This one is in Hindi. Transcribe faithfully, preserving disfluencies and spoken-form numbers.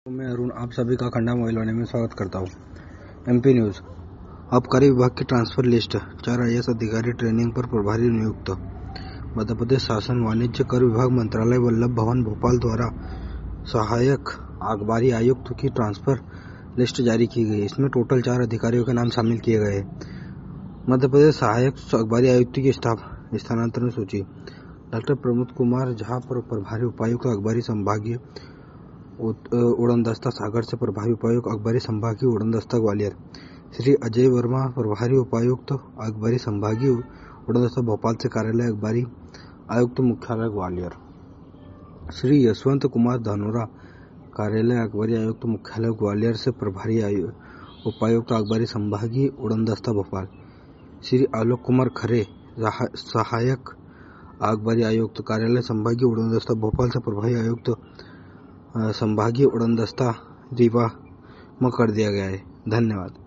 मैं अरुण आप सभी का खंडा मोबाइल वाले में स्वागत करता हूँ। MP news. आबकारी विभाग की ट्रांसफर लिस्ट। चार आई ए एस अधिकारी ट्रेनिंग पर प्रभारी नियुक्त। मध्य प्रदेश शासन वाणिज्य कर विभाग मंत्रालय वल्लभ भवन भोपाल द्वारा सहायक आबकारी आयुक्त की ट्रांसफर लिस्ट जारी की गई। इसमें टोटल चार अधिकारियों के नाम शामिल किए गए। मध्य प्रदेश सहायक आबकारी आयुक्त की स्थानांतरण सूची। डॉक्टर प्रमोद कुमार झा पर प्रभारी उपायुक्त आबकारी संभागीय उड़नदस्ता सागर से प्रभारी उपायुक्त आबकारी संभागीय उड़नदस्ता ग्वालियर। श्री अजय वर्मा प्रभारी उपायुक्त आबकारी संभागीय उड़नदस्ता भोपाल से कार्यालय आबकारी आयुक्त मुख्यालय ग्वालियर। श्री यशवंत कुमार धानोरा कार्यालय आबकारी आयुक्त मुख्यालय ग्वालियर से प्रभारी उपायुक्त आबकारी संभागीय उड़नदस्ता भोपाल। श्री आलोक कुमार खरे सहायक आबकारी आयुक्त कार्यालय संभागीय उड़नदस्ता भोपाल से प्रभारी आयुक्त संभागीय उड़नदस्ता रीवा में कर दिया गया है। धन्यवाद।